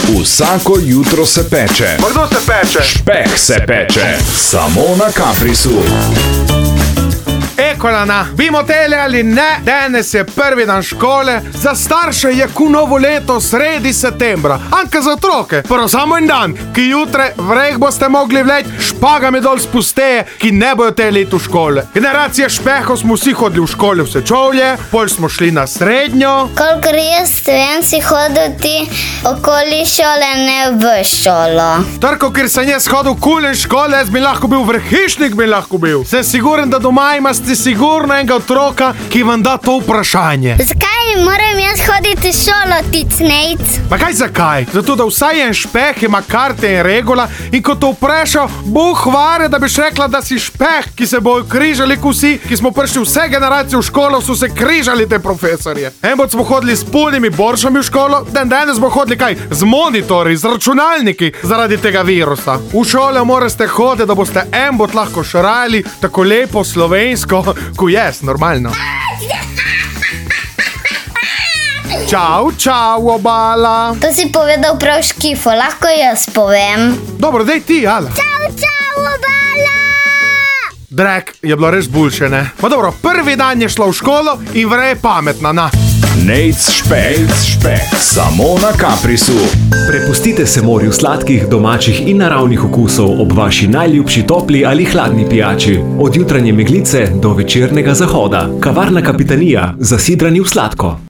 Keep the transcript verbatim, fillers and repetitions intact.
Vsako jutro se peče. Pa kdo se peče? Špeh se peče. Samo na Caprisu. Ekolana, bi moteli ali ne, danes je prvi dan škole, za starše je ku novo leto sredi septembra, anke za otroke, prvo samo en dan, ki jutre vreh boste mogli vleč špagami dol spusteje, ki ne bojo te leto škole. Generacija špehov smo vsi hodili v škole v Sečovlje, pol smo šli na srednjo. Kolikor jaz vem, si hodil ti okoli šole, ne v šolo. Tako, ker sem jaz hodil kulen škole, jaz bi lahko bil vrhišnik, bi lahko bil. Sem siguren, da doma imate sigurno enega otroka, ki vam da to vprašanje. Zakaj moram jaz hoditi v šolo, ti cnejc? Pa kaj zakaj? Zato, da vsaj en špeh ima karte in regula in ko to vprašal, bo hvare, da biš rekla, da si špeh, ki se bojo križali vsi, ki smo prišli vse generacije v školo, so se križali te profesorje. En bod smo hodili s polnimi boršami v školo, dan danes smo hodili kaj? Z monitorji, z računalniki zaradi tega virusa. V šole morate hoditi, da boste en bod lahko šrali tako lepo slovensko, ko jes, normalno. Čau, čau, obala. To si povedal prav škifo, lahko jaz povem. Dobro, dej ti, ala. Čau, čau, obala! Drek, je bilo res boljše, ne? Ma dobro, prvi dan je šla v školo in vre je pametna, na. Nejc špeh, špeh, samo na Caprisu. Prepustite se morju sladkih, domačih in naravnih okusov ob vaši najljubši topli ali hladni pijači. Od jutranje meglice do večernega zahoda. Kavarna Kapitanija, zasidrani v sladko.